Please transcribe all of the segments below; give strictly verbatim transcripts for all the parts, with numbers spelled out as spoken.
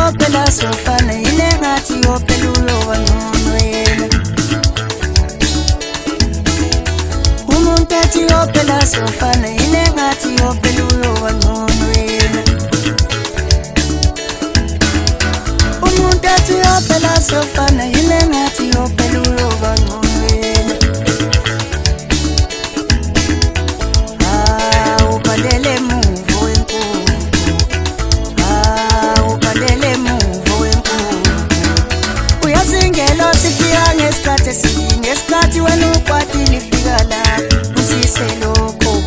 phela sofana ile ngathi yophela uyobanqonwela umuntu ethi yophela sofana ile ngathi yophela uyobanqonwela umuntu ethi yophela sofana ile ngathi yophela uyobanqonwela ah ubhalele muvo enkulu ah ubhalele muvo enkulu uyazingelo sifika ngesikhathi esinye ngesikhathi wena ukwati lifika la usise lokho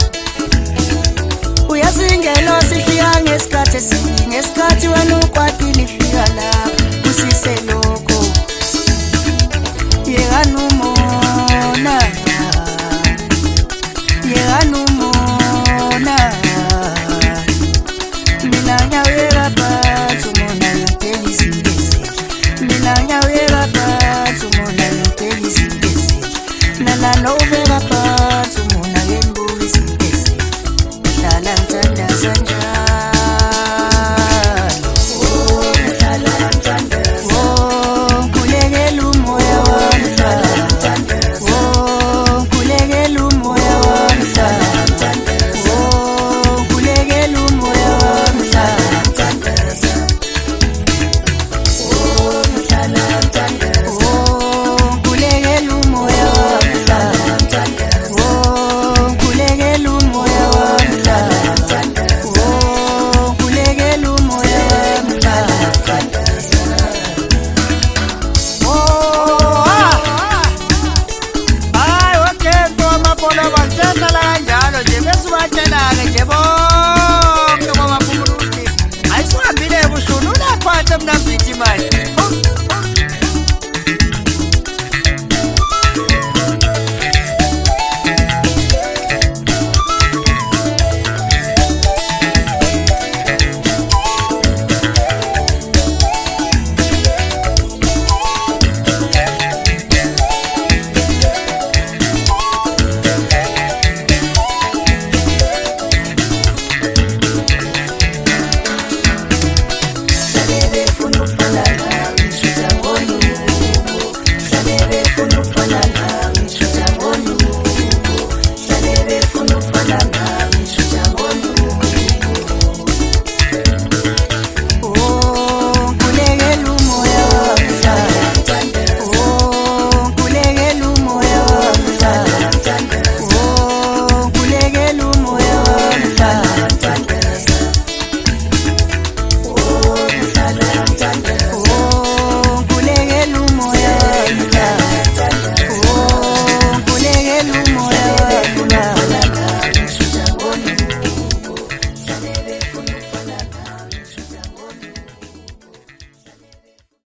uyazingelo sifika ngesikhathi esinye ngesikhathi wena ukwati lifika la usise lokho yeganumona yeganumona mina nyawela phansi umona ngempela izindezeli mina nyawela phansi umona ngempela izindezeli nalana ubeka phansi umona ngembuka izindezeli hlala ngithandaza njalo oh hlala ngithandaza oh kulekela umoya wami hlala ngithandaza oh kulekela umoya wami hlala ngithandaza oh kulekela umoya wami hlala ngithandaza oh hlala ngithandaza oh kulekela umoya wami hlala ngithandaza oh kulekela umoya wami hlala ngithandaza oh kulekela umoya wami hlala ngithandaza oh hayi okay ngomapolo bathanda la kanjalo nje bese batshela-ke nje bonke ngomaphumuruthi ayisuhambile ebushuni unaphansi emnambithi manje